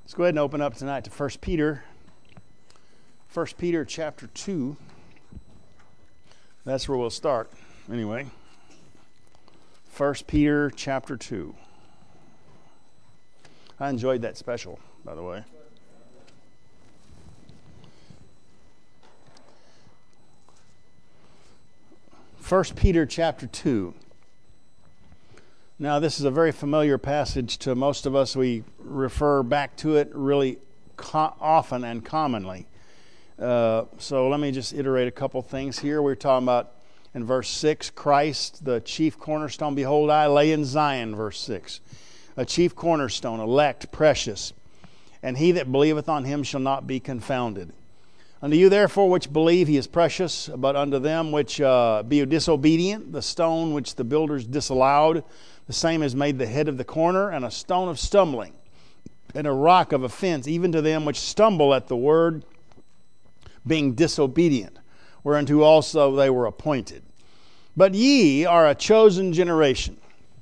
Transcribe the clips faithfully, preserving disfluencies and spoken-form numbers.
Let's go ahead and open up tonight to First Peter. First Peter chapter two. That's where we'll start anyway. First Peter chapter two. I enjoyed that special, by the way. First Peter chapter two. Now, this is a very familiar passage to most of us. We refer back to it really co- often and commonly. Uh, so let me just iterate a couple things here. We're talking about in verse six, Christ, the chief cornerstone. Behold, I lay in Zion, verse six. A chief cornerstone, elect, precious. And he that believeth on him shall not be confounded. Unto you therefore which believe he is precious, but unto them which uh, be disobedient, the stone which the builders disallowed, the same is made the head of the corner, and a stone of stumbling, and a rock of offense, even to them which stumble at the word, being disobedient, whereunto also they were appointed. But ye are a chosen generation,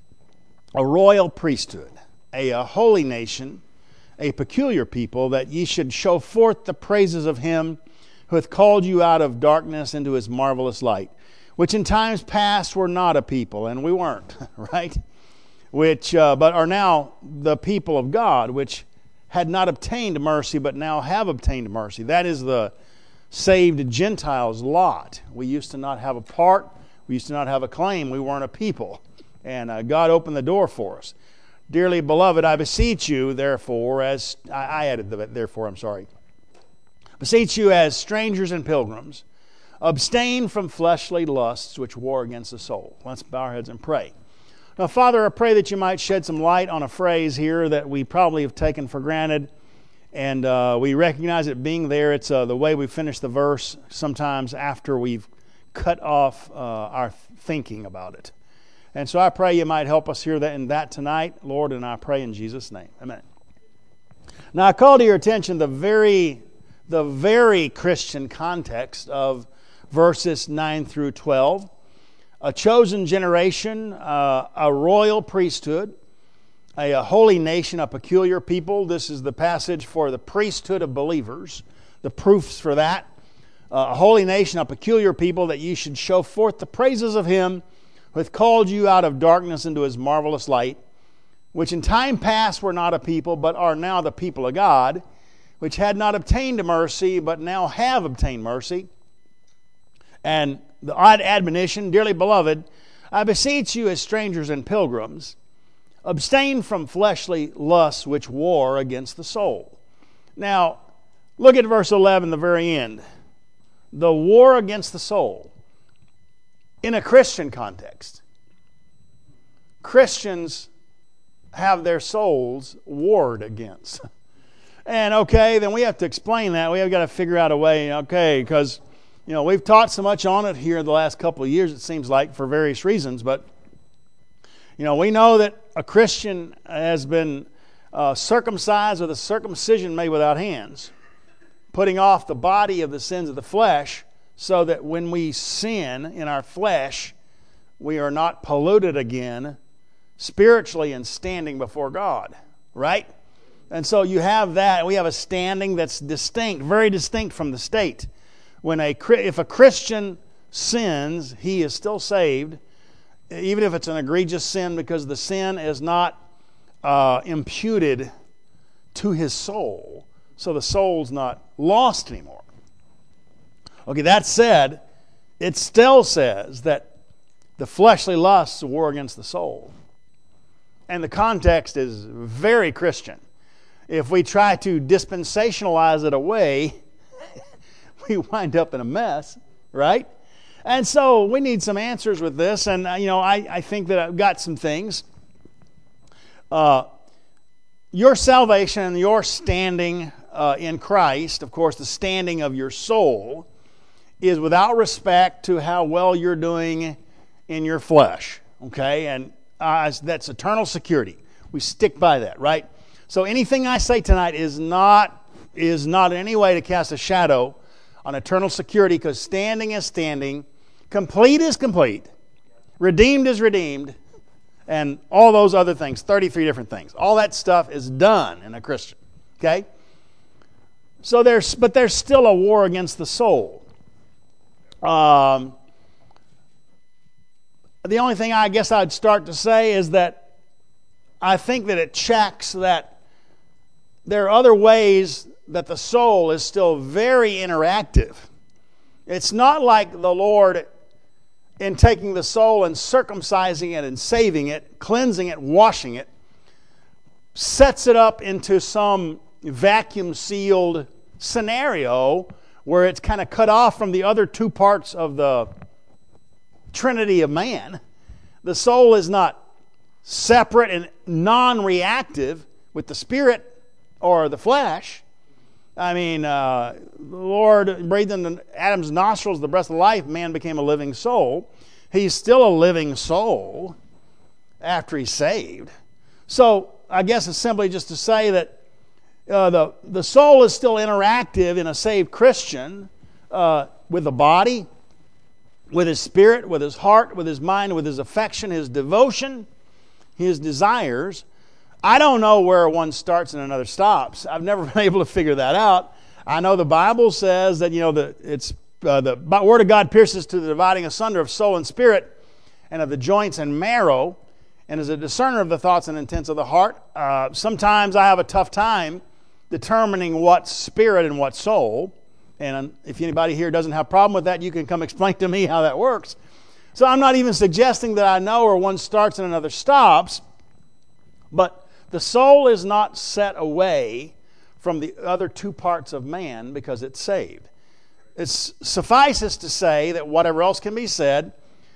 a royal priesthood, a, a holy nation, a peculiar people, that ye should show forth the praises of him who hath called you out of darkness into his marvelous light, which in times past were not a people, and we weren't, right? Which, uh, but are now the people of God, which had not obtained mercy, but now have obtained mercy. That is the saved Gentiles' lot. We used to not have a part. We used to not have a claim. We weren't a people. And uh, God opened the door for us. Dearly beloved, I beseech you, therefore, as... I, I added the therefore, I'm sorry. Beseech you as strangers and pilgrims, abstain from fleshly lusts which war against the soul. Let's bow our heads and pray. Now, Father, I pray that you might shed some light on a phrase here that we probably have taken for granted, and uh, we recognize it being there. It's uh, the way we finish the verse sometimes after we've cut off uh, our thinking about it. And so I pray you might help us hear that in that tonight, Lord, and I pray in Jesus' name. Amen. Now, I call to your attention the very, the very Christian context of verses nine through twelve. A chosen generation, uh, a royal priesthood, a, a holy nation, a peculiar people. This is the passage for the priesthood of believers, the proofs for that. Uh, a holy nation, a peculiar people, that ye should show forth the praises of him who hath called you out of darkness into his marvelous light, which in time past were not a people, but are now the people of God, which had not obtained mercy, but now have obtained mercy. And the odd admonition, dearly beloved, I beseech you as strangers and pilgrims, abstain from fleshly lusts which war against the soul. Now, look at verse eleven, the very end. The war against the soul. In a Christian context, Christians have their souls warred against. And okay, then we have to explain that. We have got to figure out a way, okay, because you know, we've taught so much on it here the last couple of years, it seems like, for various reasons. But, you know, we know that a Christian has been uh, circumcised with a circumcision made without hands, putting off the body of the sins of the flesh, so that when we sin in our flesh, we are not polluted again spiritually and standing before God, right? And so you have that. We have a standing that's distinct, very distinct from the state. When a if a Christian sins, he is still saved, even if it's an egregious sin, because the sin is not uh, imputed to his soul, so the soul's not lost anymore. Okay, that said, it still says that the fleshly lusts war against the soul, and the context is very Christian. If we try to dispensationalize it away, we wind up in a mess, right? And so we need some answers with this. And, uh, you know, I, I think that I've got some things. Uh, your salvation and your standing uh, in Christ, of course, the standing of your soul, is without respect to how well you're doing in your flesh, okay? And uh, that's eternal security. We stick by that, right? So anything I say tonight is not, is not in any way to cast a shadow on eternal security, because standing is standing, complete is complete, redeemed is redeemed, and all those other things, thirty-three different things. All that stuff is done in a Christian. Okay? So there's, but there's still a war against the soul. Um, the only thing I guess I'd start to say is that I think that it checks that there are other ways that the soul is still very interactive. It's not like the Lord, in taking the soul and circumcising it and saving it, cleansing it, washing it, sets it up into some vacuum-sealed scenario where it's kind of cut off from the other two parts of the Trinity of man. The soul is not separate and non-reactive with the spirit or the flesh. I mean, uh, the Lord breathed into Adam's nostrils the breath of life, man became a living soul. He's still a living soul after he's saved. So I guess it's simply just to say that Uh, the, the soul is still interactive in a saved Christian uh, with the body, with his spirit, with his heart, with his mind, with his affection, his devotion, his desires. I don't know where one starts and another stops. I've never been able to figure that out. I know the Bible says that, you know, the, it's, uh, the Word of God pierces to the dividing asunder of soul and spirit and of the joints and marrow, and is a discerner of the thoughts and intents of the heart. Uh, sometimes I have a tough time determining what's spirit and what's soul. And if anybody here doesn't have a problem with that, you can come explain to me how that works. So I'm not even suggesting that I know where one starts and another stops, but the soul is not set away from the other two parts of man because it's saved. It suffices to say that whatever else can be said,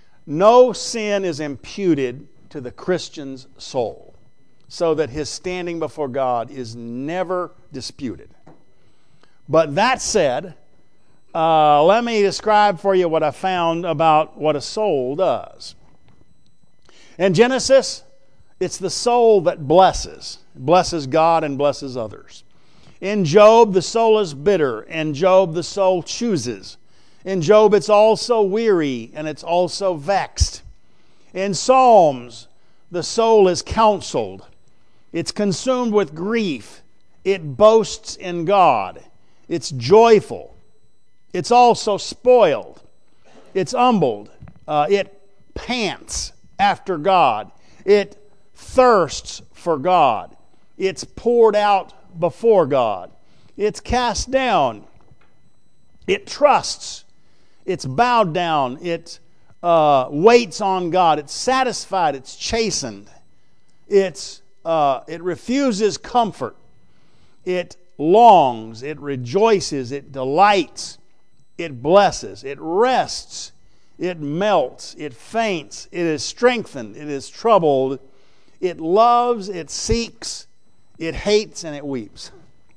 no sin is imputed to the Christian's soul, so that his standing before God is never disputed. But that said, uh, let me describe for you what I found about what a soul does. In Genesis, it's the soul that blesses, blesses God and blesses others. In Job, the soul is bitter. In Job, the soul chooses. In Job, it's also weary and it's also vexed. In Psalms, the soul is counseled. It's consumed with grief. It boasts in God. It's joyful. It's also spoiled. It's humbled. Uh, it pants after God. It thirsts for God. It's poured out before God. It's cast down. It trusts. It's bowed down. It uh, waits on God. It's satisfied. It's chastened. It's Uh, it refuses comfort. It longs. It rejoices. It delights. It blesses. It rests. It melts. It faints. It is strengthened. It is troubled. It loves. It seeks. It hates, and it weeps.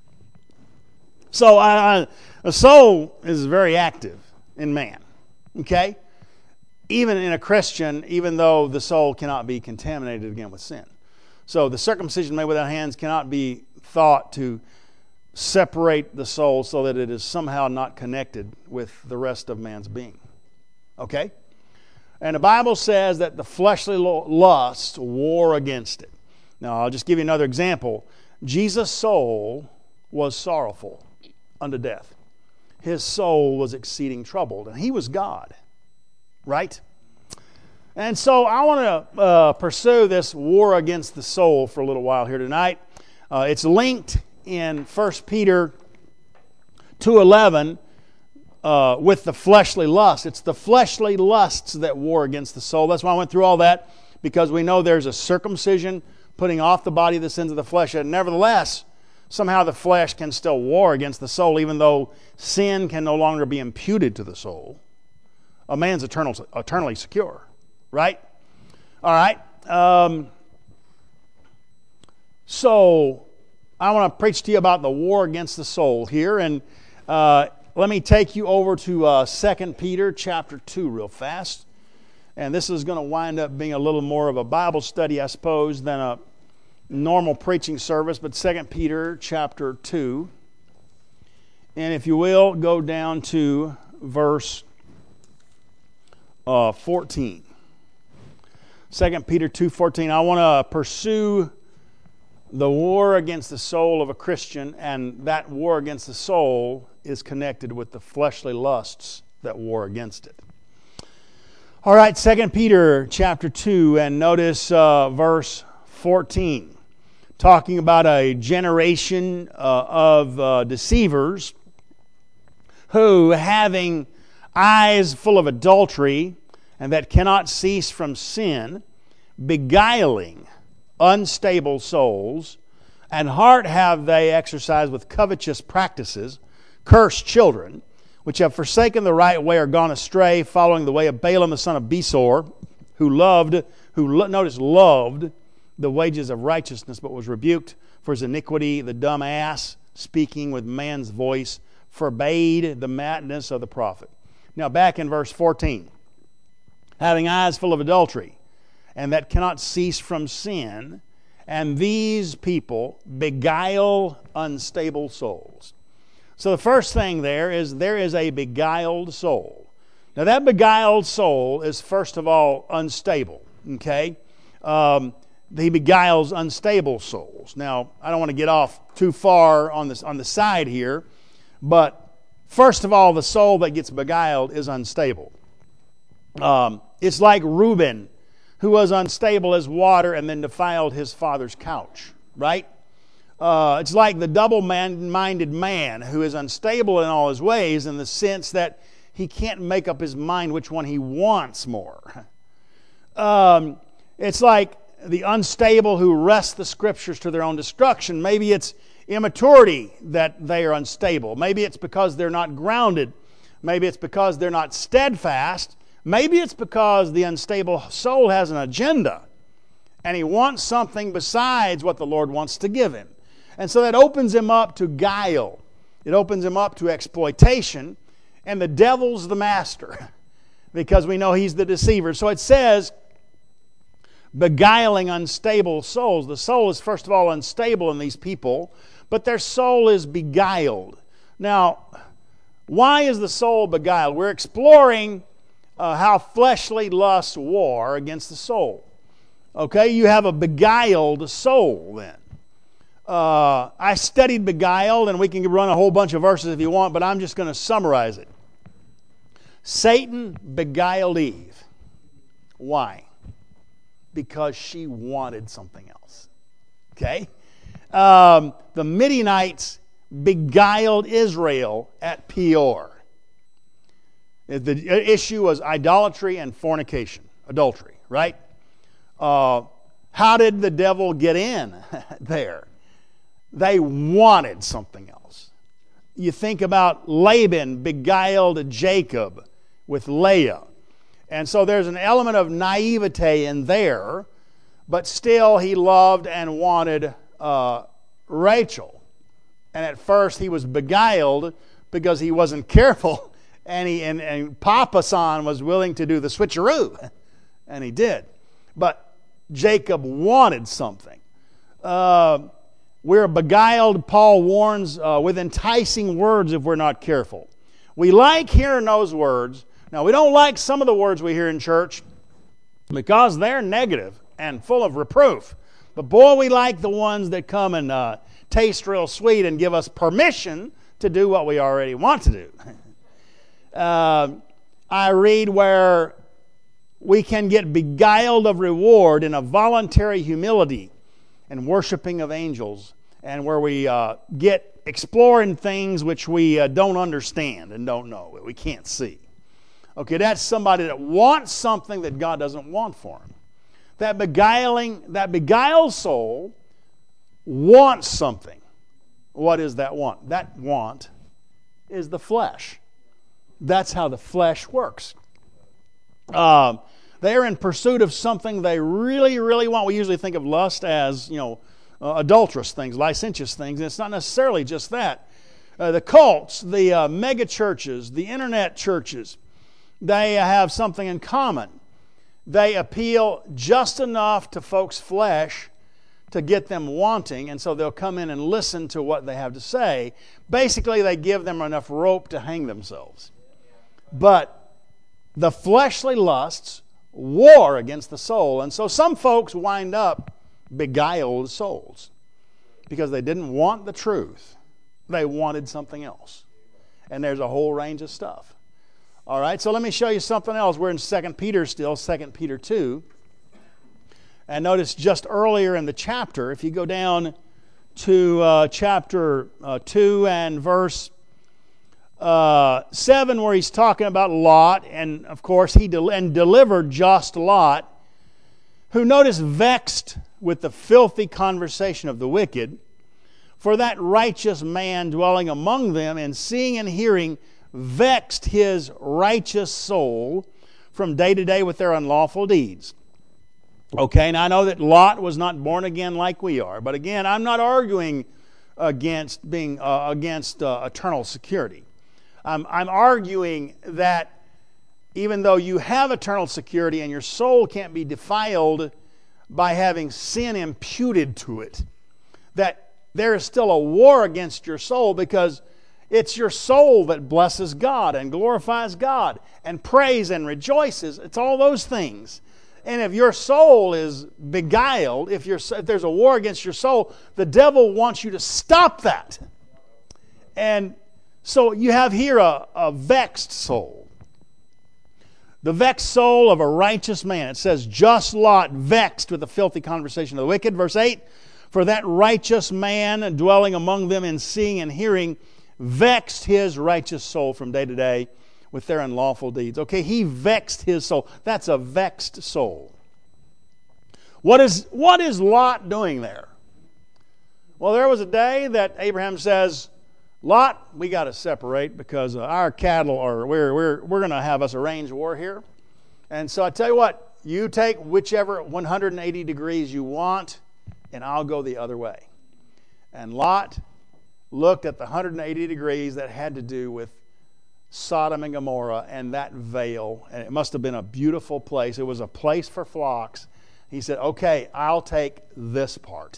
So uh, a soul is very active in man. Okay? Even in a Christian, even though the soul cannot be contaminated again with sin. So the circumcision made without hands cannot be thought to separate the soul so that it is somehow not connected with the rest of man's being. Okay? And the Bible says that the fleshly lusts war against it. Now, I'll just give you another example. Jesus' soul was sorrowful unto death. His soul was exceeding troubled, and he was God. Right? And so I want to uh, pursue this war against the soul for a little while here tonight. Uh, it's linked in First Peter two eleven uh, with the fleshly lust. It's the fleshly lusts that war against the soul. That's why I went through all that, because we know there's a circumcision putting off the body the sins of the flesh. And nevertheless, somehow the flesh can still war against the soul, even though sin can no longer be imputed to the soul. A man's eternal, eternally secure, right? All right. Um, so I want to preach to you about the war against the soul here, and uh, let me take you over to uh, Second Peter chapter two real fast. And this is going to wind up being a little more of a Bible study, I suppose, than a normal preaching service, but Second Peter chapter two. And if you will, go down to verse uh, fourteen. Second Peter two fourteen. I want to pursue the war against the soul of a Christian, and that war against the soul is connected with the fleshly lusts that war against it. All right, Second Peter chapter two, and notice uh, verse fourteen, talking about a generation uh, of uh, deceivers who, having eyes full of adultery, and that cannot cease from sin, beguiling unstable souls, and heart have they exercised with covetous practices, cursed children, which have forsaken the right way, are gone astray, following the way of Balaam the son of Besor, who loved, who lo- notice loved the wages of righteousness, but was rebuked for his iniquity. The dumb ass, speaking with man's voice, forbade the madness of the prophet. Now back in verse fourteen, having eyes full of adultery, and that cannot cease from sin, and these people beguile unstable souls. So the first thing there is there is a beguiled soul. Now that beguiled soul is first of all unstable, okay? Um, he beguiles unstable souls. Now, I don't want to get off too far on this on the side here, but first of all, the soul that gets beguiled is unstable. Um, it's like Reuben, who was unstable as water and then defiled his father's couch, right? Uh, it's like the double-minded man who is unstable in all his ways, in the sense that he can't make up his mind which one he wants more. Um, it's like the unstable who wrest the Scriptures to their own destruction. Maybe it's immaturity that they are unstable. Maybe it's because they're not grounded. Maybe it's because they're not steadfast. Maybe it's because the unstable soul has an agenda, and he wants something besides what the Lord wants to give him. And so that opens him up to guile. It opens him up to exploitation, and the devil's the master, because we know he's the deceiver. So it says, beguiling unstable souls. The soul is first of all unstable in these people, but their soul is beguiled. Now, why is the soul beguiled? We're exploring uh, how fleshly lusts war against the soul. Okay, you have a beguiled soul then. Uh, I studied beguiled, and we can run a whole bunch of verses if you want, but I'm just going to summarize it. Satan beguiled Eve. Why? Because she wanted something else. Okay? Um, the Midianites beguiled Israel at Peor. The issue was idolatry and fornication, adultery, right? Uh, how did the devil get in there? They wanted something else. You think about Laban beguiled Jacob with Leah. And so there's an element of naivete in there, but still he loved and wanted uh, Rachel. And at first he was beguiled because he wasn't careful, and he and, and Papa San was willing to do the switcheroo, and he did. But Jacob wanted something. Uh, we're beguiled, Paul warns, uh, with enticing words if we're not careful. We like hearing those words. Now, we don't like some of the words we hear in church because they're negative and full of reproof. But boy, we like the ones that come and uh, taste real sweet and give us permission to do what we already want to do. uh, I read where we can get beguiled of reward in a voluntary humility and worshiping of angels, and where we uh, get exploring things which we uh, don't understand and don't know, we can't see. Okay, that's somebody that wants something that God doesn't want for him. That beguiling, that beguiled soul wants something. What is that want? That want is the flesh. That's how the flesh works. Uh, they're in pursuit of something they really, really want. We usually think of lust as, you know, uh, adulterous things, licentious things, and it's not necessarily just that. Uh, the cults, the uh, mega churches, the internet churches, they have something in common. They appeal just enough to folks' flesh to get them wanting, and so they'll come in and listen to what they have to say. Basically, they give them enough rope to hang themselves. But the fleshly lusts war against the soul, and so some folks wind up beguiled souls. because they didn't want the truth. They wanted something else. And there's a whole range of stuff. All right, so let me show you something else. We're in Second Peter still, Second Peter two. And notice just earlier in the chapter, if you go down to uh, chapter uh, two and verse uh, seven, where he's talking about Lot, and of course he del- and delivered just Lot, who notice vexed with the filthy conversation of the wicked, for that righteous man dwelling among them, and seeing and hearing, vexed his righteous soul from day to day with their unlawful deeds. Okay, now I know that Lot was not born again like we are, but again, I'm not arguing against being uh, against uh, eternal security. I'm, I'm arguing that even though you have eternal security and your soul can't be defiled by having sin imputed to it, that there is still a war against your soul, because it's your soul that blesses God and glorifies God and prays and rejoices. It's all those things. And if your soul is beguiled, if, you're, if there's a war against your soul, the devil wants you to stop that. And so you have here a, a vexed soul. The vexed soul of a righteous man. It says, just Lot vexed with the filthy conversation of the wicked. Verse eight, for that righteous man dwelling among them and seeing and hearing vexed his righteous soul from day to day with their unlawful deeds. Okay, he vexed his soul. That's a vexed soul. What is, what is Lot doing there? Well, there was a day that Abraham says, Lot, we got to separate because uh, our cattle are, we're, we're, we're going to have us a range war here. And so I tell you what, you take whichever one hundred eighty degrees you want, and I'll go the other way. And Lot looked at the one hundred eighty degrees that had to do with Sodom and Gomorrah and that vale. And it must have been a beautiful place. It was a place for flocks. He said, okay, I'll take this part.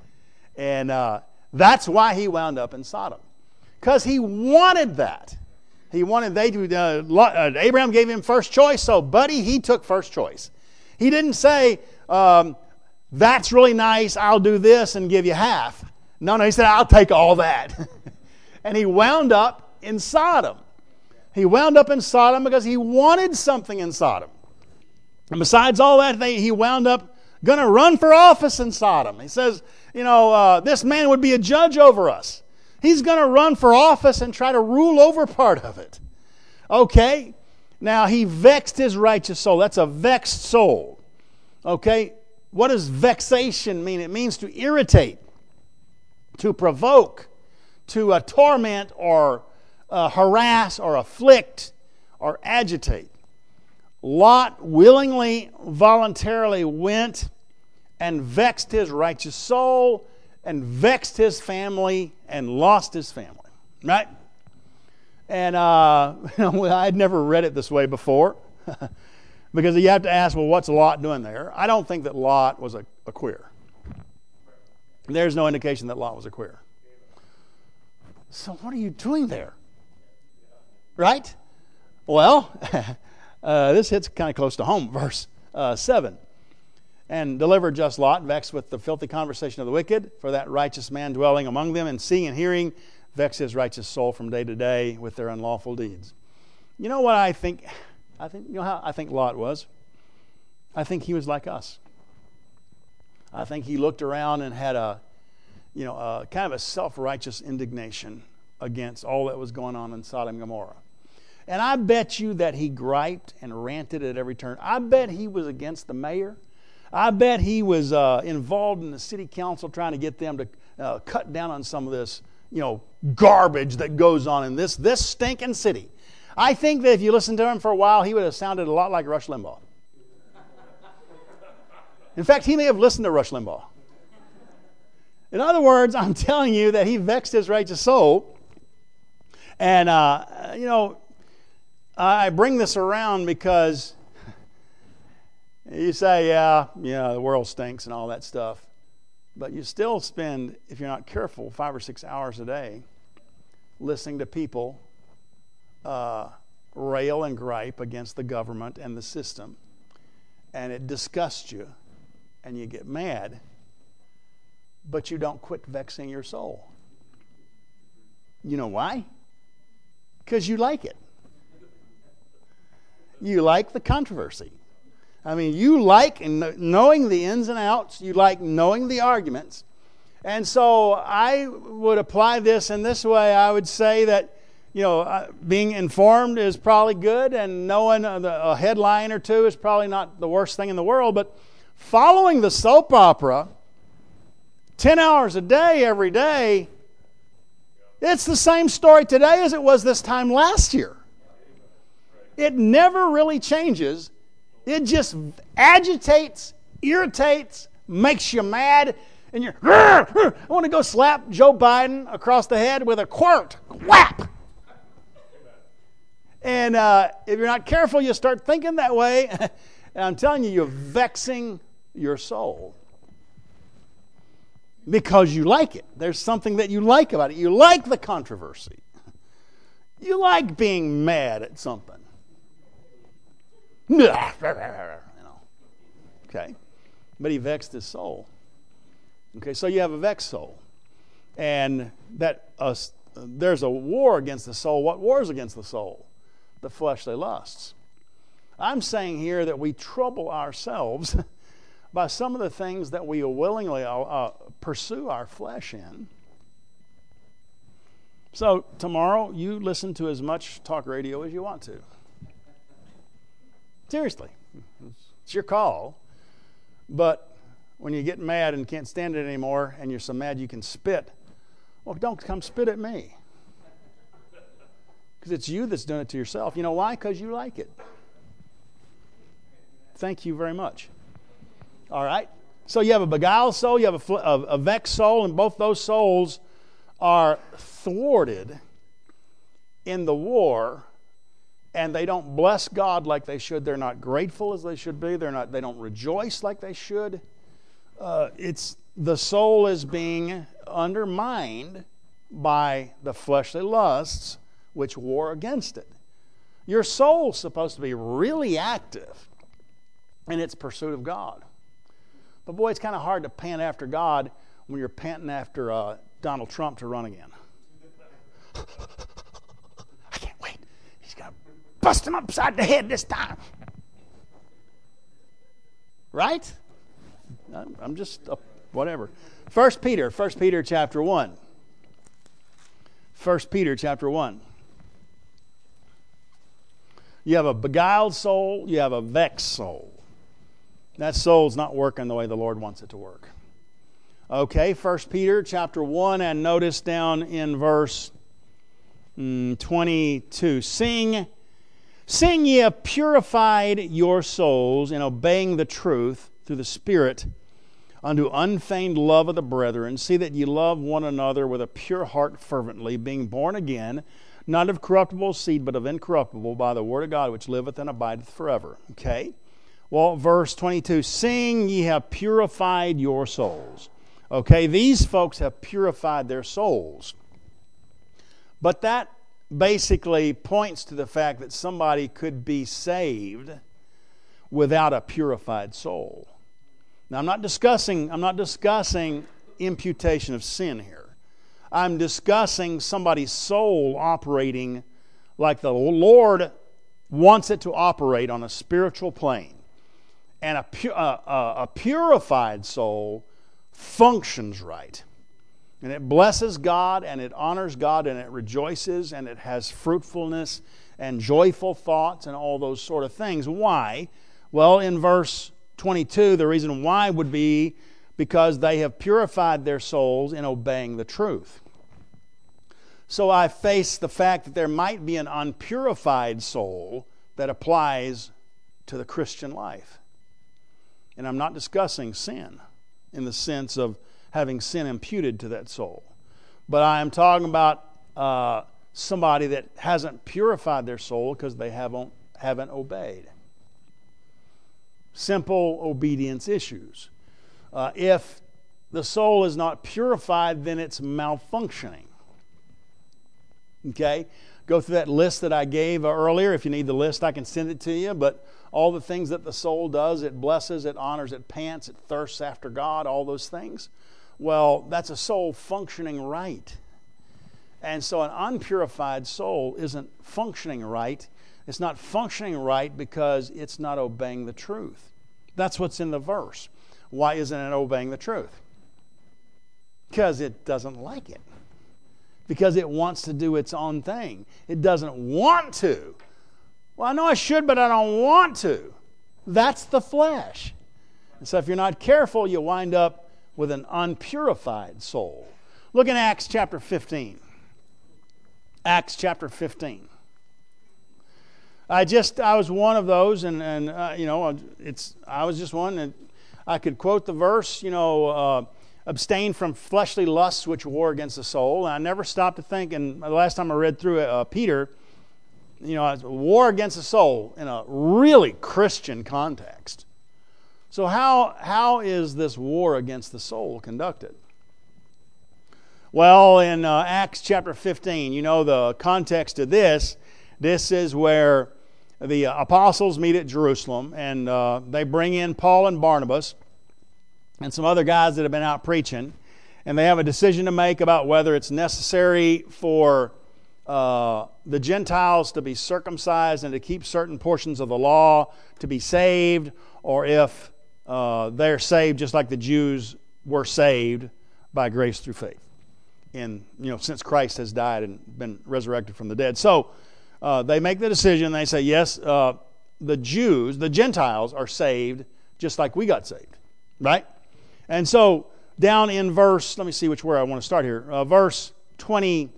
and uh, that's why he wound up in Sodom. Because he wanted that. He wanted, they to, uh, uh, Abraham gave him first choice, so buddy, he took first choice. He didn't say, um, that's really nice, I'll do this and give you half. No, no, he said, I'll take all that. And he wound up in Sodom. He wound up in Sodom because he wanted something in Sodom. And besides all that, they, he wound up going to run for office in Sodom. He says, you know, uh, this man would be a judge over us. He's going to run for office and try to rule over part of it. Okay? Now, he vexed his righteous soul. That's a vexed soul. Okay? What does vexation mean? It means to irritate, to provoke, to uh, torment or uh, harass or afflict or agitate. Lot willingly, voluntarily went and vexed his righteous soul and vexed his family and lost his family. Right? And uh, I'd never read it this way before. Because you have to ask, well, what's Lot doing there? I don't think that Lot was a, a queer. There's no indication that Lot was a queer. So what are you doing there? Right? Well, uh, this hits kind of close to home. Verse uh, seven. And delivered just Lot, vexed with the filthy conversation of the wicked, for that righteous man dwelling among them, and seeing and hearing, vexed his righteous soul from day to day with their unlawful deeds. You know what I think? I think you know how I think Lot was? I think he was like us. I think he looked around and had a, you know, a, kind of a self-righteous indignation against all that was going on in Sodom and Gomorrah. And I bet you that he griped and ranted at every turn. I bet he was against the mayor. I bet he was uh, involved in the city council trying to get them to uh, cut down on some of this, you know, garbage that goes on in this this stinking city. I think that if you listened to him for a while, he would have sounded a lot like Rush Limbaugh. In fact, he may have listened to Rush Limbaugh. In other words, I'm telling you that he vexed his righteous soul. And, uh, you know, I bring this around because you say, yeah, yeah, the world stinks and all that stuff. But you still spend, if you're not careful, five or six hours a day listening to people uh, rail and gripe against the government and the system. And it disgusts you and you get mad. but you don't quit vexing your soul. You know why? Because you like it. You like the controversy. I mean, you like knowing the ins and outs. You like knowing the arguments. And so I would apply this in this way. I would say that, you know, uh, being informed is probably good, and knowing a, a headline or two is probably not the worst thing in the world. But following the soap opera ten hours a day, every day, it's the same story today as it was this time last year. It never really changes. It just agitates, irritates, makes you mad, and you're, I want to go slap Joe Biden across the head with a quirt. Whap! And uh, if you're not careful, you start thinking that way. And I'm telling you, you're vexing your soul. Because you like it. There's something that you like about it. You like the controversy. You like being mad at something. You know. Okay. But he vexed his soul. Okay, so you have a vexed soul. And that uh, there's a war against the soul. What war is against the soul? The fleshly lusts. I'm saying here that we trouble ourselves by some of the things that we willingly uh, uh, pursue our flesh in. So tomorrow, you listen to as much talk radio as you want to. Seriously. It's your call. But when you get mad and can't stand it anymore, and you're so mad you can spit, well, don't come spit at me. Because it's you that's doing it to yourself. You know why? Because you like it. Thank you very much. All right? So you have a beguiled soul, you have a, fl- a, a vexed soul, and both those souls are thwarted in the war, and they don't bless God like they should. They're not grateful as they should be. They're not. They don't rejoice like they should. Uh, it's the soul is being undermined by the fleshly lusts which war against it. Your soul's supposed to be really active in its pursuit of God. But boy, it's kind of hard to pant after God when you're panting after uh, Donald Trump to run again. I can't wait. He's going to bust him upside the head this time. Right? I'm just, uh, whatever. First Peter, First Peter chapter one. First Peter chapter one. You have a beguiled soul, you have a vexed soul. That soul's not working the way the Lord wants it to work. Okay, First Peter chapter one, and notice down in verse mm, twenty-two. Sing, sing ye have purified your souls in obeying the truth through the Spirit unto unfeigned love of the brethren. See that ye love one another with a pure heart fervently, being born again, not of corruptible seed, but of incorruptible, by the word of God, which liveth and abideth forever. Okay? Well, verse twenty-two, sing ye have purified your souls. Okay, these folks have purified their souls. But that basically points to the fact that somebody could be saved without a purified soul. Now, I'm not discussing, I'm not discussing imputation of sin here. I'm discussing somebody's soul operating like the Lord wants it to operate on a spiritual plane. And a, pu- uh, uh, a purified soul functions right. And it blesses God, and it honors God, and it rejoices, and it has fruitfulness and joyful thoughts and all those sort of things. Why? Well, in verse twenty-two, the reason why would be because they have purified their souls in obeying the truth. So I face the fact that there might be an unpurified soul that applies to the Christian life. And I'm not discussing sin in the sense of having sin imputed to that soul. But I am talking about uh, somebody that hasn't purified their soul because they haven't, haven't obeyed. Simple obedience issues. Uh, if the soul is not purified, then it's malfunctioning. Okay? Go through that list that I gave earlier. If you need the list, I can send it to you. But all the things that the soul does, it blesses, it honors, it pants, it thirsts after God, all those things. Well, that's a soul functioning right. And so an unpurified soul isn't functioning right. It's not functioning right because it's not obeying the truth. That's what's in the verse. Why isn't it obeying the truth? Because it doesn't like it. Because it wants to do its own thing. It doesn't want to. Well, I know I should, but I don't want to. That's the flesh. And so if you're not careful, you wind up with an unpurified soul. Look in Acts chapter fifteen. Acts chapter fifteen. I just, I was one of those, and, and uh, you know, it's, I was just one, and I could quote the verse, you know, uh, abstain from fleshly lusts which war against the soul. And I never stopped to think, and the last time I read through uh, Peter, you know, war against the soul in a really Christian context. So how how is this war against the soul conducted? Well, in uh, Acts chapter fifteen, you know the context of this. This is where the apostles meet at Jerusalem, and uh, they bring in Paul and Barnabas and some other guys that have been out preaching, and they have a decision to make about whether it's necessary for uh, the Gentiles to be circumcised and to keep certain portions of the law to be saved, or if uh, they're saved just like the Jews were saved by grace through faith. In you know, since Christ has died and been resurrected from the dead. So uh, they make the decision. They say, yes, uh, the Jews, the Gentiles, are saved just like we got saved, right? And so down in verse, let me see which where I want to start here. Uh, verse twenty-two.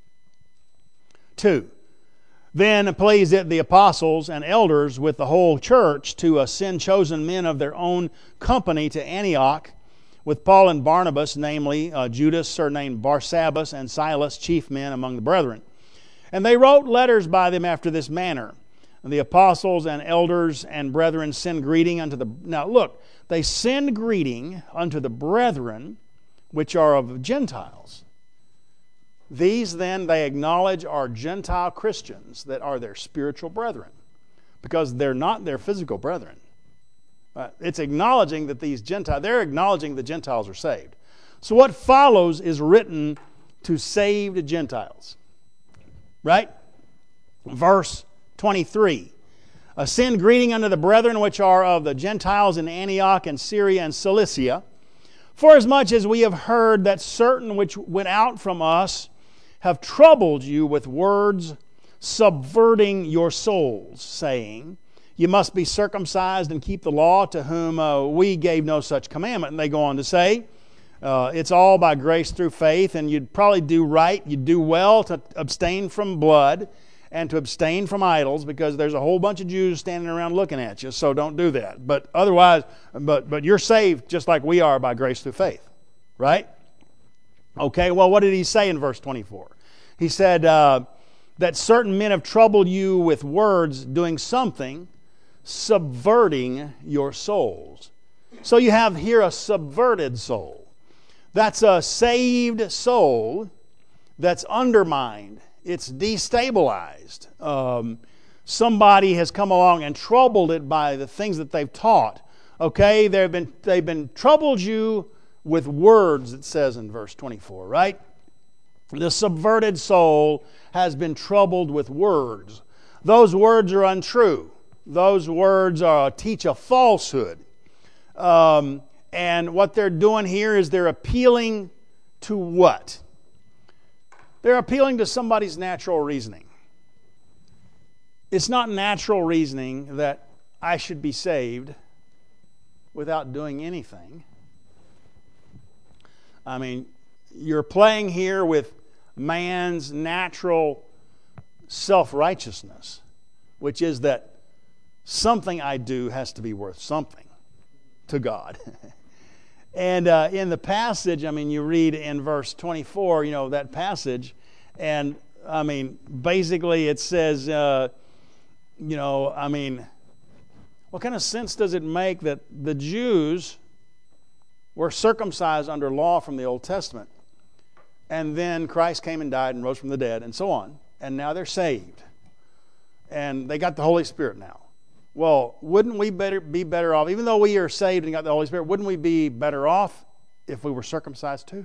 Then pleased it the apostles and elders with the whole church to uh, send chosen men of their own company to Antioch, with Paul and Barnabas, namely uh, Judas, surnamed Barsabbas, and Silas, chief men among the brethren. And they wrote letters by them after this manner. And the apostles and elders and brethren send greeting unto the... Now look, they send greeting unto the brethren which are of Gentiles. These then they acknowledge are Gentile Christians that are their spiritual brethren, because they're not their physical brethren. Uh, it's acknowledging that these Gentiles, they're acknowledging the Gentiles are saved. So what follows is written to saved Gentiles. Right? Verse twenty-three. Uh, send greeting unto the brethren which are of the Gentiles in Antioch and Syria and Cilicia, forasmuch as we have heard that certain which went out from us have troubled you with words, subverting your souls, saying, you must be circumcised and keep the law, to whom uh, we gave no such commandment. And they go on to say, uh, it's all by grace through faith, and you'd probably do right, you'd do well to abstain from blood and to abstain from idols, because there's a whole bunch of Jews standing around looking at you, so don't do that. But otherwise, but, but you're saved just like we are by grace through faith, right? Okay, well, what did he say in verse twenty-four? He said uh, that certain men have troubled you with words, doing something, subverting your souls. So you have here a subverted soul. That's a saved soul that's undermined. It's destabilized. Um, somebody has come along and troubled it by the things that they've taught. Okay, they've been they've been troubled you with words, it says in verse twenty-four, right? The subverted soul has been troubled with words. Those words are untrue. Those words are, teach a falsehood. Um, and what they're doing here is they're appealing to what? They're appealing to somebody's natural reasoning. It's not natural reasoning that I should be saved without doing anything. I mean, you're playing here with man's natural self-righteousness, which is that something I do has to be worth something to God. And uh, in the passage, I mean, you read in verse twenty-four, you know, that passage, and I mean, basically it says, uh, you know, I mean, what kind of sense does it make that the Jews were circumcised under law from the Old Testament, and then Christ came and died and rose from the dead and so on, and now they're saved, and they got the Holy Spirit now? Well, wouldn't we better be better off, even though we are saved and got the Holy Spirit, wouldn't we be better off if we were circumcised too?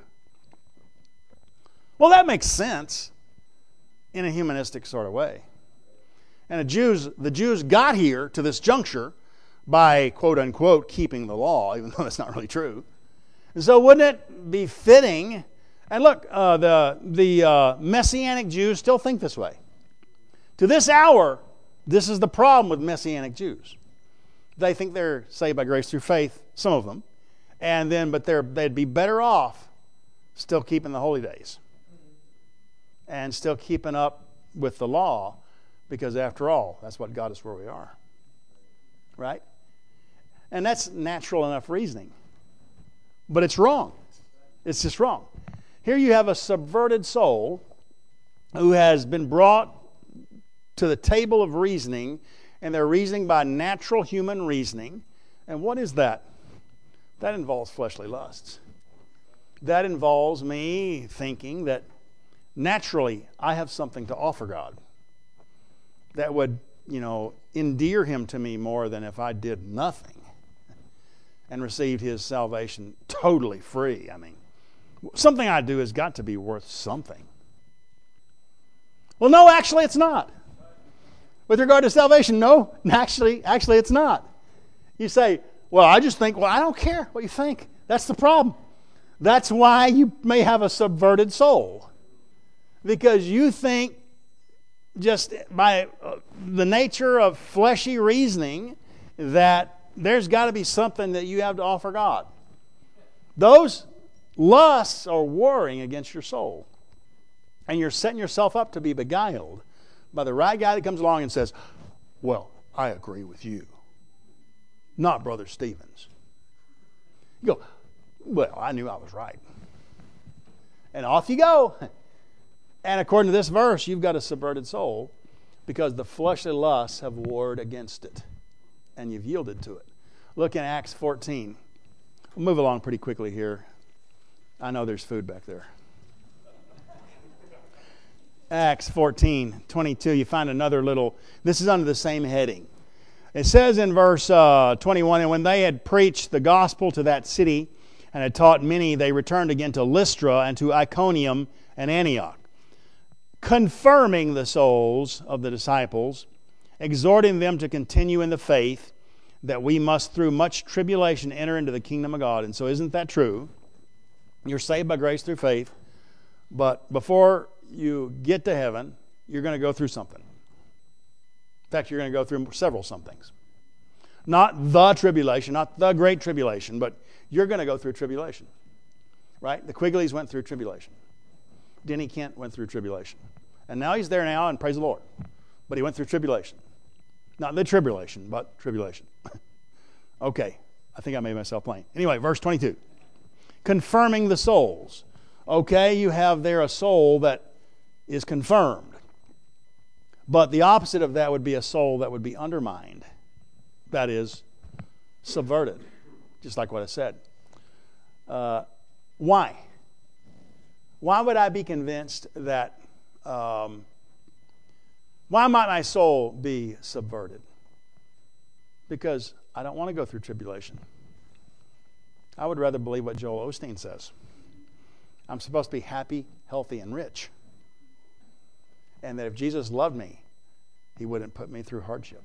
Well, that makes sense in a humanistic sort of way. And the Jews, the Jews got here to this juncture by, quote unquote, keeping the law, even though that's not really true. And so wouldn't it be fitting? And look, uh, the, the uh, Messianic Jews still think this way. To this hour, this is the problem with Messianic Jews. They think they're saved by grace through faith, some of them, and then, but they're, they'd be better off still keeping the holy days and still keeping up with the law, because after all, that's what got us where we are. Right? And that's natural enough reasoning. But it's wrong. It's just wrong. Here you have a subverted soul who has been brought to the table of reasoning, and they're reasoning by natural human reasoning. And what is that? That involves fleshly lusts. That involves me thinking that naturally I have something to offer God that would, you know, endear him to me more than if I did nothing and received his salvation totally free. I mean, something I do has got to be worth something. Well, no, actually it's not. With regard to salvation, no, actually, actually it's not. You say, well, I just think, well, I don't care what you think. That's the problem. That's why you may have a subverted soul. Because you think just by the nature of fleshy reasoning that there's got to be something that you have to offer God. Those lusts are warring against your soul. And you're setting yourself up to be beguiled by the right guy that comes along and says, well, I agree with you. Not Brother Stevens. You go, well, I knew I was right. And off you go. And according to this verse, you've got a subverted soul because the fleshly lusts have warred against it. And you've yielded to it. Look in Acts fourteen. We'll move along pretty quickly here. I know there's food back there. Acts fourteen, twenty-two, you find another little, this is under the same heading. It says in verse uh, twenty-one, and when they had preached the gospel to that city and had taught many, they returned again to Lystra and to Iconium and Antioch, confirming the souls of the disciples, exhorting them to continue in the faith, that we must through much tribulation enter into the kingdom of God. And so isn't that true? You're saved by grace through faith, but before you get to heaven, you're going to go through something. In fact, you're going to go through several somethings. Not the tribulation, not the great tribulation, but you're going to go through tribulation. Right? The Quigleys went through tribulation. Denny Kent went through tribulation. And now he's there now, and praise the Lord. But he went through tribulation. Not the tribulation, but tribulation. Okay, I think I made myself plain. Anyway, verse twenty-two. Confirming the souls. Okay, you have there a soul that is confirmed. But the opposite of that would be a soul that would be undermined. That is, subverted. Just like what I said. Uh, why? Why would I be convinced that... Um, why might my soul be subverted? Because I don't want to go through tribulation. I would rather believe what Joel Osteen says. I'm supposed to be happy, healthy, and rich. And that if Jesus loved me, he wouldn't put me through hardship.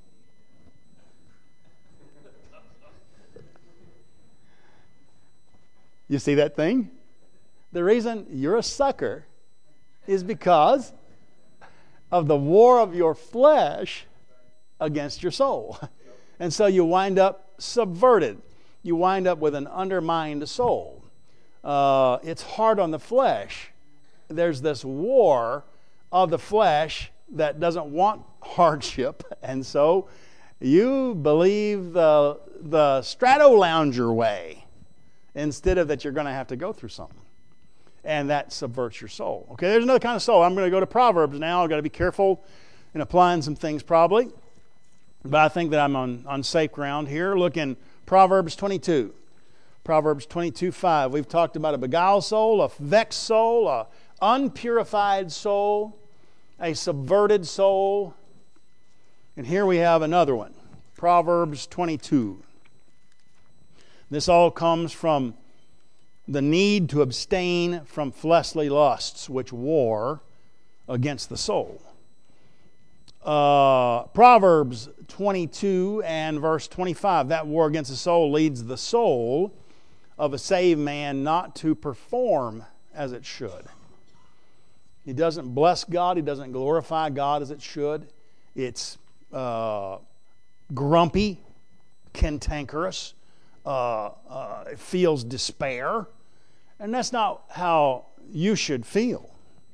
You see that thing? The reason you're a sucker is because of the war of your flesh against your soul. And so you wind up subverted. You wind up with an undermined soul. Uh, it's hard on the flesh. There's this war of the flesh that doesn't want hardship. And so you believe the, the strato lounger way instead of that you're going to have to go through something. And that subverts your soul. Okay, there's another kind of soul. I'm going to go to Proverbs now. I've got to be careful in applying some things probably. But I think that I'm on, on safe ground here. Look in Proverbs twenty-two. Proverbs twenty-two five. We've talked about a beguiled soul, a vexed soul, a unpurified soul, a subverted soul. And here we have another one. Proverbs twenty-two. This all comes from the need to abstain from fleshly lusts which war against the soul. Uh, Proverbs twenty-two and verse twenty-five, that war against the soul leads the soul of a saved man not to perform as it should. He doesn't bless God. He doesn't glorify God as it should. It's uh, grumpy, cantankerous. Uh, uh, it feels despair. And that's not how you should feel.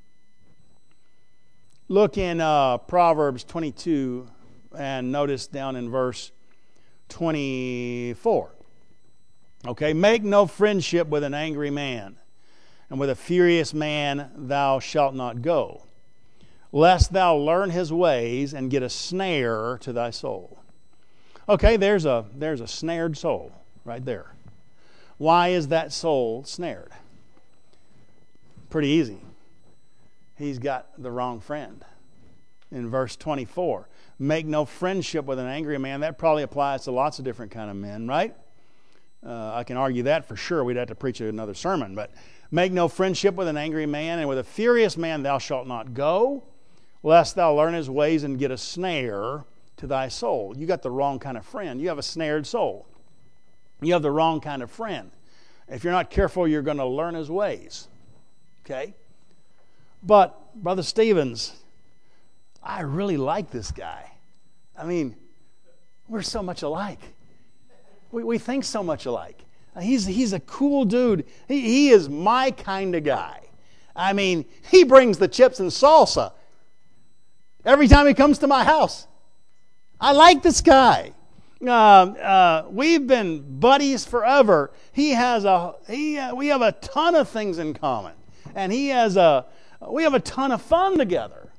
Look in uh, Proverbs twenty-two and notice down in verse twenty-four. Okay, make no friendship with an angry man, and with a furious man thou shalt not go, lest thou learn his ways and get a snare to thy soul. Okay, there's a there's a snared soul right there. Why is that soul snared? Pretty easy. He's got the wrong friend. In verse twenty-four, make no friendship with an angry man. That probably applies to lots of different kind of men, right? Uh, I can argue that for sure. We'd have to preach another sermon. But make no friendship with an angry man, and with a furious man thou shalt not go, lest thou learn his ways and get a snare to thy soul. You got the wrong kind of friend. You have a snared soul. You have the wrong kind of friend. If you're not careful, you're going to learn his ways. Okay? But, Brother Stevens, I really like this guy. I mean, we're so much alike. We, we think so much alike. He's, he's a cool dude. He, he is my kind of guy. I mean, he brings the chips and salsa every time he comes to my house. I like this guy. Uh, uh, we've been buddies forever. He has a he. Uh, we have a ton of things in common, and he has a. We have a ton of fun together.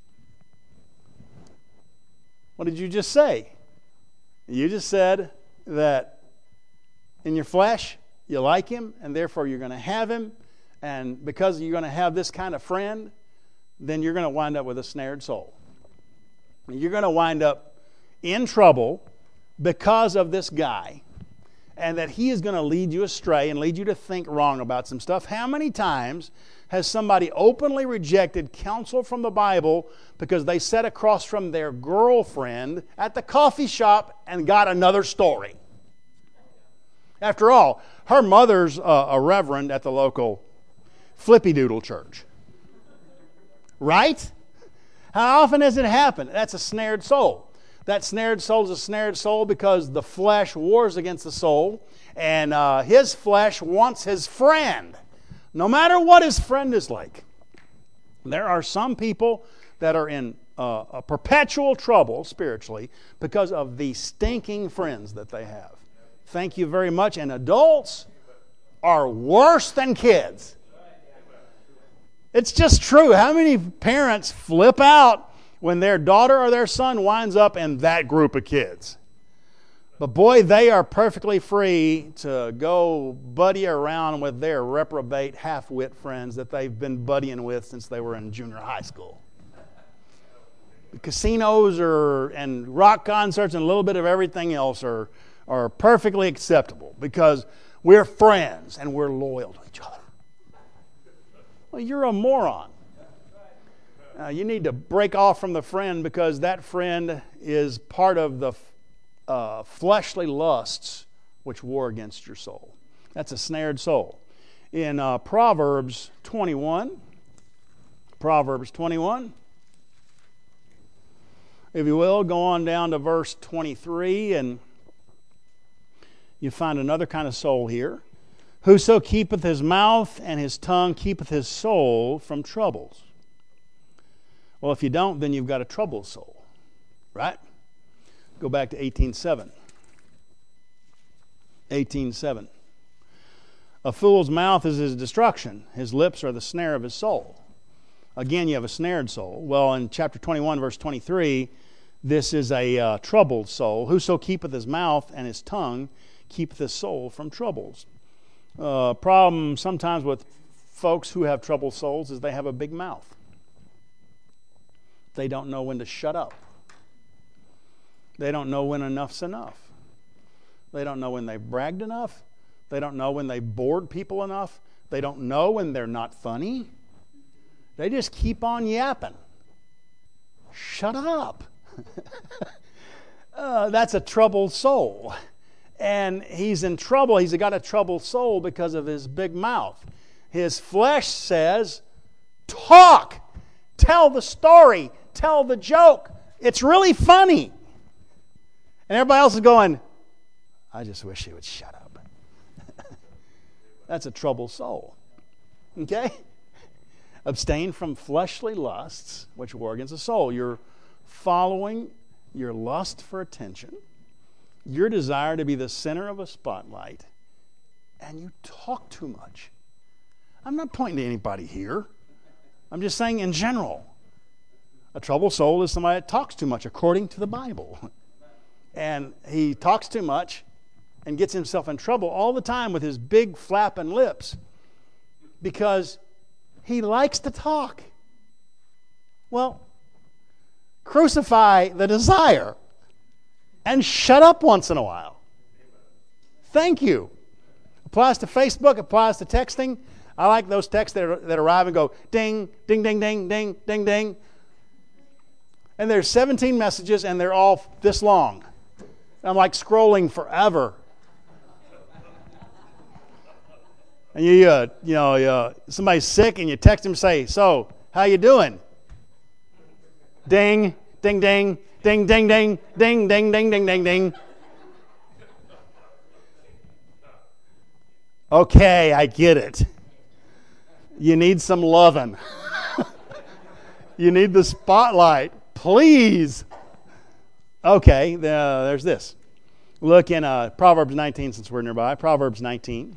What did you just say? You just said that in your flesh you like him, and therefore you're going to have him, and because you're going to have this kind of friend, then you're going to wind up with a snared soul. You're going to wind up in trouble because of this guy, and that he is going to lead you astray and lead you to think wrong about some stuff. How many times has somebody openly rejected counsel from the Bible because they sat across from their girlfriend at the coffee shop and got another story? After all, her mother's uh, a reverend at the local Flippy Doodle church. Right? How often has it happened? That's a snared soul. That snared soul is a snared soul because the flesh wars against the soul, and uh, his flesh wants his friend, no matter what his friend is like. There are some people that are in uh, a perpetual trouble spiritually because of the stinking friends that they have. Thank you very much. And adults are worse than kids. It's just true. How many parents flip out when their daughter or their son winds up in that group of kids? But boy, they are perfectly free to go buddy around with their reprobate half-wit friends that they've been buddying with since they were in junior high school. The casinos are, and rock concerts and a little bit of everything else are, are perfectly acceptable because we're friends and we're loyal to each other. Well, you're a moron. Uh, you need to break off from the friend because that friend is part of the uh, fleshly lusts which war against your soul. That's a snared soul. In uh, Proverbs twenty-one, Proverbs twenty-one, if you will, go on down to verse twenty-three, and you find another kind of soul here. Whoso keepeth his mouth and his tongue keepeth his soul from troubles. Well, if you don't, then you've got a troubled soul, right? Go back to eighteen seven. eighteen seven. A fool's mouth is his destruction. His lips are the snare of his soul. Again, you have a snared soul. Well, in chapter twenty-one, verse twenty-three, this is a uh, troubled soul. Whoso keepeth his mouth and his tongue keepeth his soul from troubles. Uh, problem sometimes with folks who have troubled souls is they have a big mouth. They don't know when to shut up. They don't know when enough's enough. They don't know when they've bragged enough. They don't know when they bored people enough. They don't know when they're not funny. They just keep on yapping. Shut up. uh, that's a troubled soul. And he's in trouble. He's got a troubled soul because of his big mouth. His flesh says, talk. Tell the story. Tell the joke. It's really funny. And everybody else is going, I just wish he would shut up. That's a troubled soul. Okay? Abstain from fleshly lusts, which war against the soul. You're following your lust for attention, your desire to be the center of a spotlight, and you talk too much. I'm not pointing to anybody here. I'm just saying in general. A troubled soul is somebody that talks too much, according to the Bible. And he talks too much and gets himself in trouble all the time with his big flapping lips because he likes to talk. Well, crucify the desire and shut up once in a while. Thank you. Applies to Facebook, applies to texting. I like those texts that, are, that arrive and go ding, ding, ding, ding, ding, ding, ding. And there's seventeen messages and they're all this long. I'm like scrolling forever. And you, uh, you know, uh, somebody's sick and you text them and say, so, how you doing? Ding, ding, ding, ding, ding, ding, ding, ding, ding, ding, ding, ding. Okay, I get it. You need some loving. You need the spotlight. Please. Okay, the, there's this. Look in uh, Proverbs nineteen, since we're nearby. Proverbs nineteen.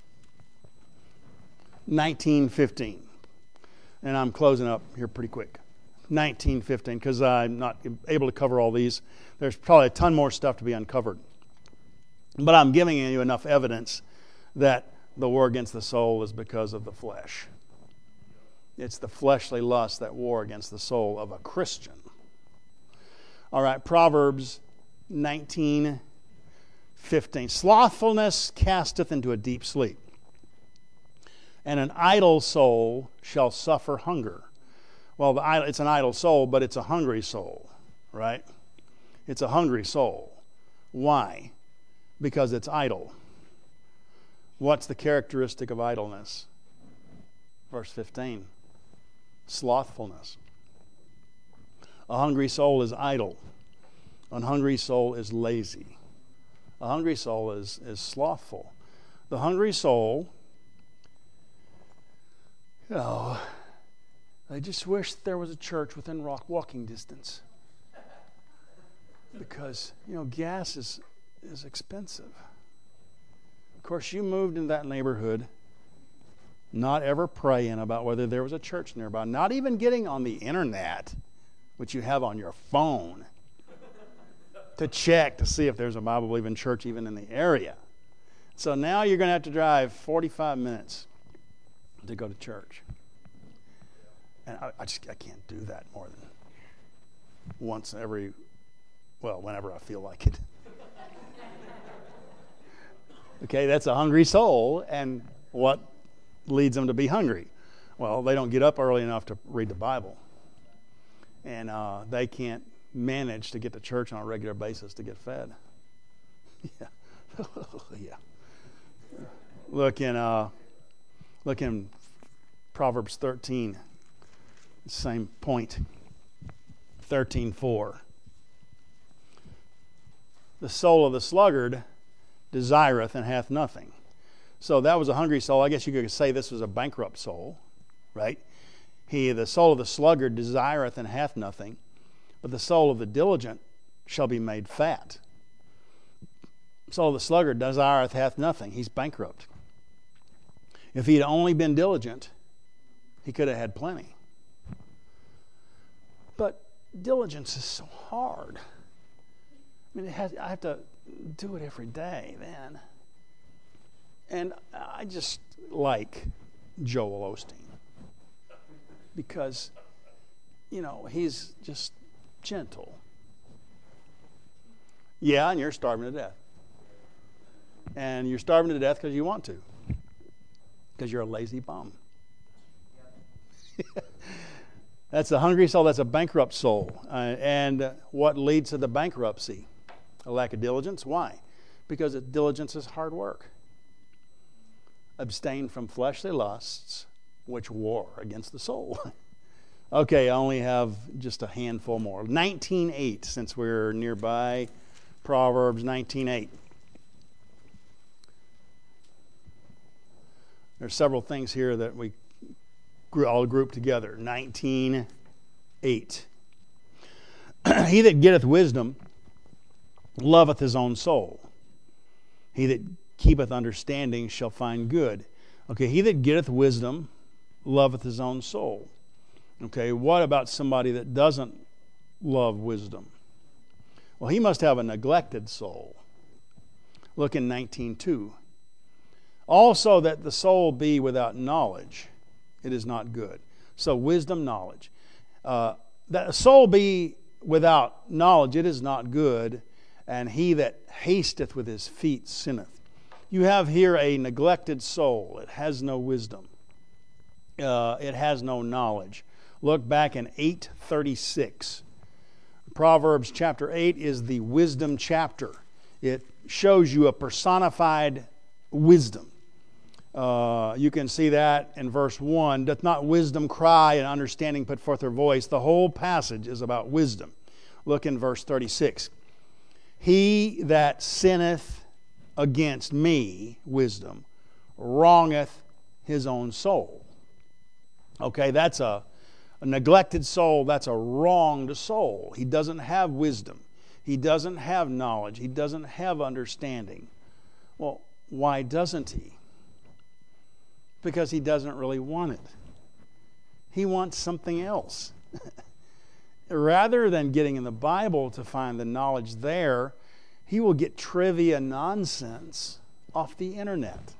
nineteen fifteen. And I'm closing up here pretty quick. nineteen fifteen, because I'm not able to cover all these. There's probably a ton more stuff to be uncovered. But I'm giving you enough evidence that the war against the soul is because of the flesh. It's the fleshly lust that war against the soul of a Christian. All right, Proverbs nineteen fifteen. Slothfulness casteth into a deep sleep, and an idle soul shall suffer hunger. Well, the, it's an idle soul, but it's a hungry soul, right? It's a hungry soul. Why? Because it's idle. What's the characteristic of idleness? Verse fifteen. Slothfulness. A hungry soul is idle. A hungry soul is lazy. A hungry soul is, is slothful. The hungry soul, you know, I just wish there was a church within rock walking distance. Because, you know, gas is, is expensive. Of course, you moved in that neighborhood not ever praying about whether there was a church nearby, not even getting on the internet, which you have on your phone, to check to see if there's a Bible-believing church even in the area. So now you're going to have to drive forty-five minutes to go to church. And I, I just I can't do that more than once every, well, whenever I feel like it. Okay, that's a hungry soul, and what leads them to be hungry? Well, they don't get up early enough to read the Bible. And uh, they can't manage to get to church on a regular basis to get fed. Yeah. Yeah. Look in uh, look in Proverbs thirteen. Same point. thirteen four. The soul of the sluggard desireth and hath nothing. So that was a hungry soul. I guess you could say this was a bankrupt soul, right? He, the soul of the sluggard, desireth and hath nothing, but the soul of the diligent shall be made fat. The soul of the sluggard desireth hath nothing. He's bankrupt. If he had only been diligent, he could have had plenty. But diligence is so hard. I mean, it has, I have to do it every day then. And I just like Joel Osteen because, you know, he's just gentle. Yeah, and you're starving to death. And you're starving to death because you want to. Because you're a lazy bum. That's a hungry soul. That's a bankrupt soul. Uh, and what leads to the bankruptcy? A lack of diligence. Why? Because it, diligence is hard work. Abstain from fleshly lusts, which war against the soul. Okay, I only have just a handful more. nineteen eight, since we're nearby. Proverbs nineteen eight. There's several things here that we all group together. nineteen eight. He that getteth wisdom loveth his own soul. He that keepeth understanding shall find good. Okay, he that getteth wisdom loveth his own soul. Okay, what about somebody that doesn't love wisdom? Well, he must have a neglected soul. Look in nineteen two. Also that the soul be without knowledge, it is not good. So wisdom, knowledge. Uh, that the soul be without knowledge, it is not good. And he that hasteth with his feet sinneth. You have here a neglected soul. It has no wisdom. Uh, it has no knowledge. Look back in eight thirty-six. Proverbs chapter eight is the wisdom chapter. It shows you a personified wisdom. Uh, you can see that in verse one. Doth not wisdom cry and understanding put forth her voice? The whole passage is about wisdom. Look in verse thirty-six. He that sinneth against me, wisdom, wrongeth his own soul. Okay, that's a, a neglected soul. That's a wronged soul. He doesn't have wisdom. He doesn't have knowledge. He doesn't have understanding. Well, why doesn't he? Because he doesn't really want it. He wants something else. Rather than getting in the Bible to find the knowledge there, he will get trivia nonsense off the internet.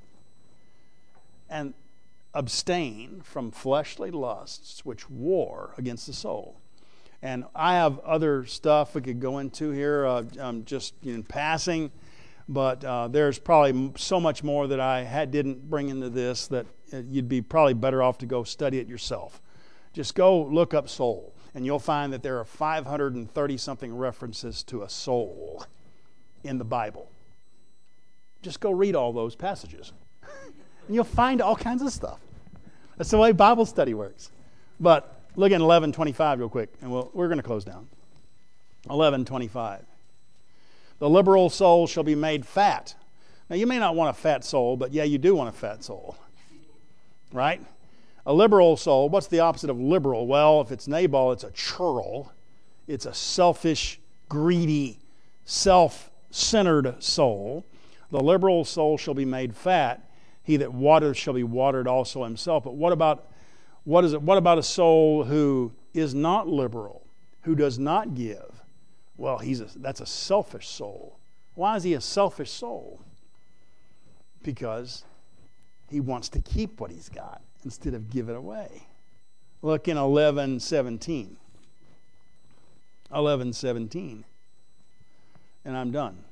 And abstain from fleshly lusts which war against the soul. And I have other stuff we could go into here, uh, um, just in passing, but uh, there's probably so much more that I had, didn't bring into this that you'd be probably better off to go study it yourself. Just go look up soul, and you'll find that there are five hundred thirty something references to a soul in the Bible. Just go read all those passages. And you'll find all kinds of stuff. That's the way Bible study works. But look at eleven twenty-five real quick, and we'll, we're going to close down. eleven twenty-five. The liberal soul shall be made fat. Now, you may not want a fat soul, but yeah, you do want a fat soul. Right? A liberal soul, what's the opposite of liberal? Well, if it's Nabal, it's a churl. It's a selfish, greedy, self-centered soul. The liberal soul shall be made fat. He that watereth shall be watered also himself. But what about what is it? What about a soul who is not liberal, who does not give? Well, he's a, that's a selfish soul. Why is he a selfish soul? Because he wants to keep what he's got instead of give it away. Look in eleven seventeen. eleven seventeen. And I'm done.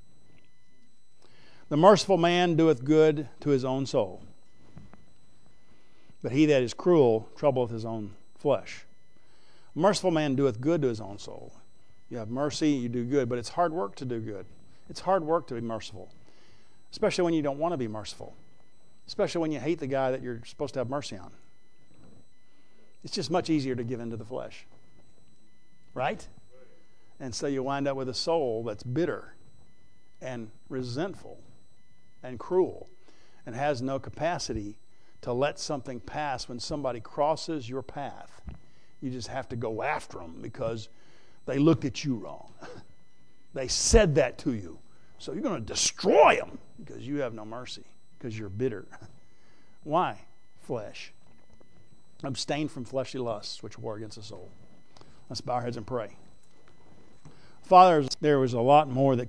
The merciful man doeth good to his own soul, but he that is cruel troubleth his own flesh. A merciful man doeth good to his own soul. You have mercy, you do good, but it's hard work to do good. It's hard work to be merciful, especially when you don't want to be merciful, especially when you hate the guy that you're supposed to have mercy on. It's just much easier to give into the flesh, right? And so you wind up with a soul that's bitter and resentful and cruel and has no capacity to let something pass when somebody crosses your path. You just have to go after them because they looked at you wrong. They said that to you. So you're going to destroy them because you have no mercy, because you're bitter. Why? Flesh. Abstain from fleshly lusts which war against the soul. Let's bow our heads and pray. Father, there was a lot more that